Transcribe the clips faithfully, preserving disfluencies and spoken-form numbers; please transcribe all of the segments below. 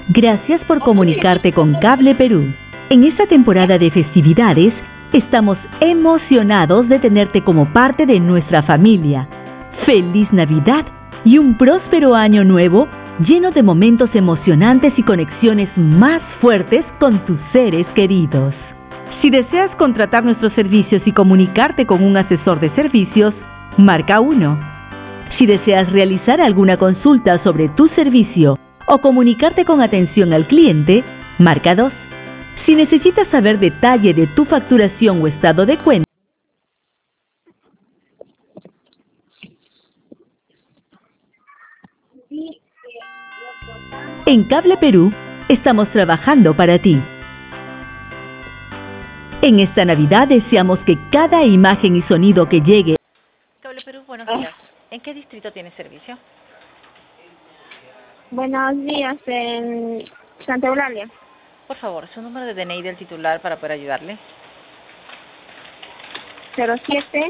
Gracias por comunicarte con Cable Perú. En esta temporada de festividades, estamos emocionados de tenerte como parte de nuestra familia. ¡Feliz Navidad y un próspero año nuevo lleno de momentos emocionantes y conexiones más fuertes con tus seres queridos! Si deseas contratar nuestros servicios y comunicarte con un asesor de servicios, marca uno. Si deseas realizar alguna consulta sobre tu servicio o comunicarte con atención al cliente, marca dos. Si necesitas saber detalle de tu facturación o estado de cuenta, en Cable Perú estamos trabajando para ti. En esta Navidad deseamos que cada imagen y sonido que llegue... Cable Perú, buenos días. ¿En qué distrito tiene servicio? Buenos días, en Santa Eulalia. Por favor, su número de D N I del titular para poder ayudarle. cero siete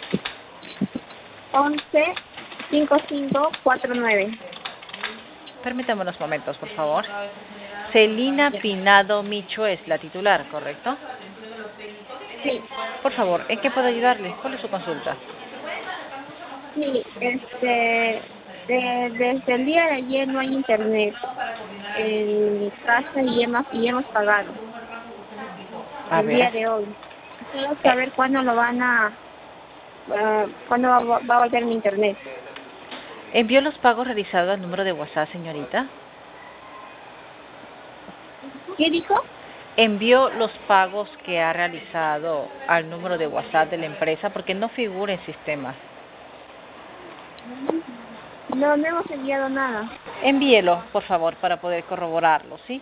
once cincuenta y cinco cuarenta y nueve. Permítame unos momentos, por favor. Celina Pinado Micho es la titular, ¿correcto? Sí. Por favor, ¿en qué puedo ayudarle? ¿Cuál es su consulta? Sí, este, de- desde el día de ayer no hay internet en mi casa y hemos, y hemos pagado. A El ver. día de hoy. Quiero saber cuándo lo van a, ah, cuándo va, va a volver mi internet. ¿Envió los pagos realizados al número de WhatsApp, señorita? ¿Qué dijo? ¿Envió los pagos que ha realizado al número de WhatsApp de la empresa? Porque no figura en sistema. No, no hemos enviado nada. Envíelo, por favor, para poder corroborarlo, ¿sí?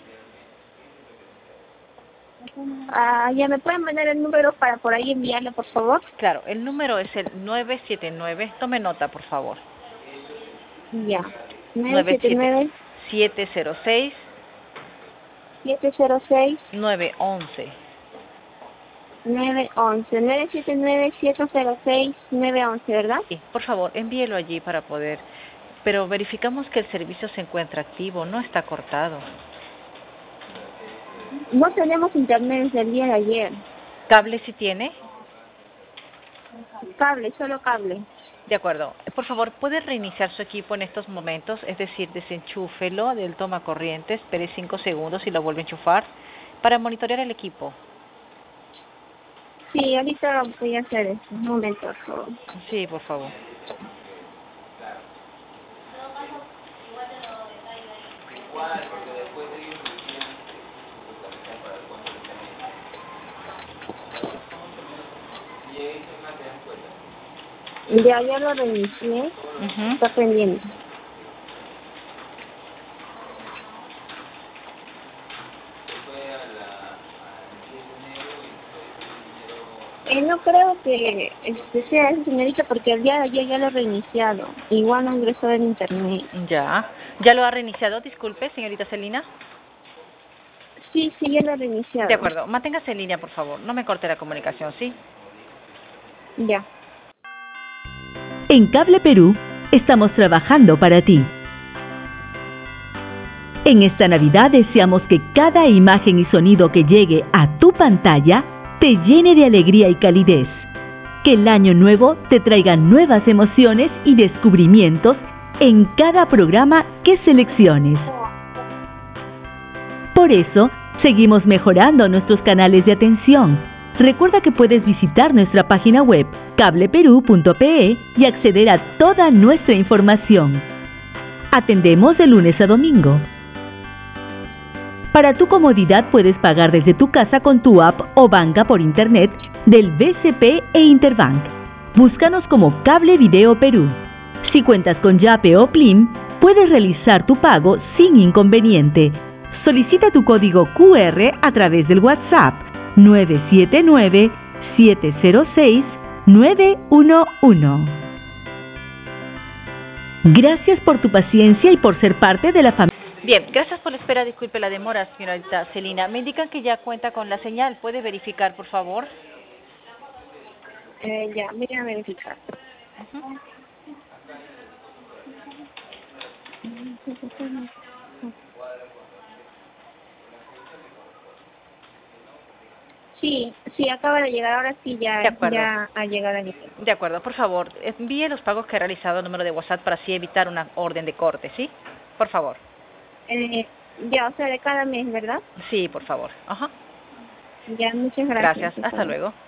Ah, ya me pueden mandar el número para por ahí enviarle, por favor. Claro, el número es el nueve siete nueve, tome nota, por favor. Ya. nueve siete nueve siete cero seis siete cero seis nueve once. nueve once. nueve siete nueve siete cero seis nueve once, ¿verdad? Sí, por favor, envíelo allí para poder... Pero verificamos que el servicio se encuentra activo, no está cortado. No tenemos internet desde el día de ayer. ¿Cable si tiene? Cable, solo cable. De acuerdo. Por favor, ¿puede reiniciar su equipo en estos momentos? Es decir, desenchúfelo del toma corriente, espere cinco segundos y lo vuelve a enchufar para monitorear el equipo. Sí, ahorita voy a hacer eso. Un momento, por favor. Sí, por favor. Ya, ya lo reinicié. Uh-huh. Está pendiente. Eh, no creo que este sea esa señorita porque el día de ayer ya lo he reiniciado. Igual no ingresó en internet. Ya. ¿Ya lo ha reiniciado? Disculpe, señorita Celina. Sí, sí, ya lo he reiniciado. De acuerdo. Manténgase en línea, por favor. No me corte la comunicación, ¿sí? Ya. En Cable Perú estamos trabajando para ti. En esta Navidad deseamos que cada imagen y sonido que llegue a tu pantalla te llene de alegría y calidez. Que el año nuevo te traiga nuevas emociones y descubrimientos en cada programa que selecciones. Por eso, seguimos mejorando nuestros canales de atención. Recuerda que puedes visitar nuestra página web cable perú punto pe y acceder a toda nuestra información. Atendemos de lunes a domingo. Para tu comodidad puedes pagar desde tu casa con tu app o banca por internet del B C P e Interbank. Búscanos como Cable Video Perú. Si cuentas con Yape o Plim, puedes realizar tu pago sin inconveniente. Solicita tu código Q R a través del WhatsApp nueve siete nueve siete cero seis nueve uno uno. Gracias por tu paciencia y por ser parte de la familia. Bien, gracias por la espera. Disculpe la demora, señorita Celina. Me indican que ya cuenta con la señal. ¿Puede verificar, por favor? Eh, ya, voy a verificar. Uh-huh. Sí, sí, acaba de llegar, ahora sí ya, De acuerdo. ya ha llegado el dinero. De acuerdo, por favor, envíe los pagos que ha realizado al número de WhatsApp para así evitar una orden de corte, ¿sí? Por favor. Eh, ya, o sea, de cada mes, ¿verdad? Sí, por favor. Ajá. Ya, muchas gracias. Gracias. Hasta luego.